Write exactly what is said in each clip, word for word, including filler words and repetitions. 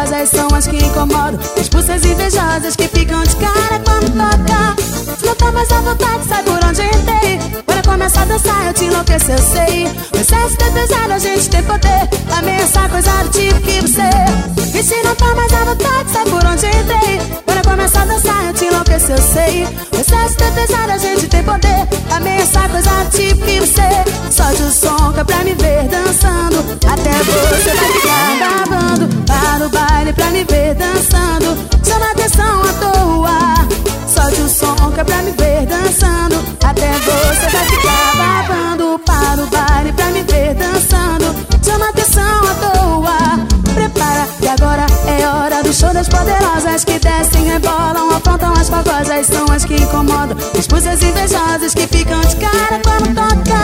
poderosas são as que incomodam. Expulsas invejosas que ficam de cara quando toca. Se não tá mais à vontade, sai por onde entrei. Quando começa a dançar eu te enlouqueço, eu sei. O excesso desejado, a gente tem poder. Ameaçar coisa do tipo que você. E se não tá mais à vontade, sai por onde entrei. Quando começa a dançar eu te enlouqueço, eu sei. O excesso desejado, a gente tem poder. Ameaçar coisa do tipo que você. Solte o som que é pra me ver dançando. Até você vai ficar babando. Para o baile pra me ver dançando. Chama atenção à toa. Solte o som que é pra me ver dançando. Até você vai ficar babando. Para o baile pra me ver dançando. Chama atenção à toa. Prepara que agora é hora do show das poderosas que descem, rebolam, afrontam as fogosas. São as que incomodam. Expulsas invejosas que ficam de cara quando toca.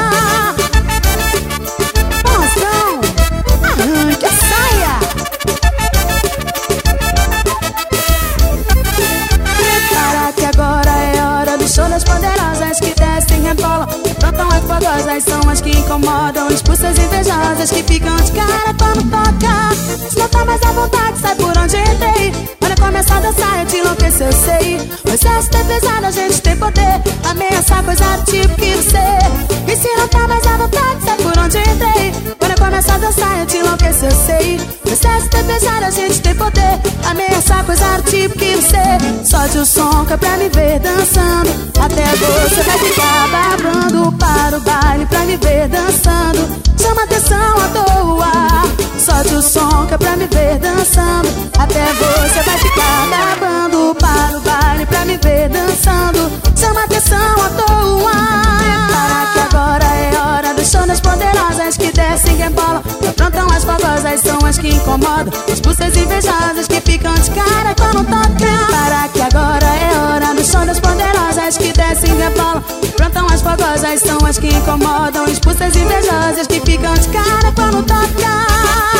Moção, arranque a saia. Prepara que agora é hora do show das poderosas que descem, rebolam, afrontam as fogosas. São as que incomodam. Expulsas invejosas que ficam de cara quando toca. Se não tá mais à vontade, sai por onde entrei. Quando começa a dançar eu te enlouqueço, eu sei. O excesso é pesado, a gente tem poder. Ameaçar coisa do tipo que você. E se não tá mais à vontade, sai por onde entrei. Quando começa a dançar eu te enlouqueço, eu sei. O excesso é pesado, a gente tem poder. Ameaçar coisa do tipo que você. Solte o som que é pra me ver dançando. Até você vai ficar babando. Para o baile pra me ver dançando. Chama atenção à toa. Solte o som que é pra me ver dançando. Até você vai ficar babando. Para o baile pra me ver dançando. Chama atenção à toa. Para que agora é hora do show das poderosas que descem, rebolam, afrontam as fogosas. São as que incomodam. Expulsas invejosas que ficam de cara quando toca. Para que agora é hora do show das poderosas que descem, rebolam, afrontam as fogosas. São as que incomodam. Expulsas invejosas que ficam de cara quando toca.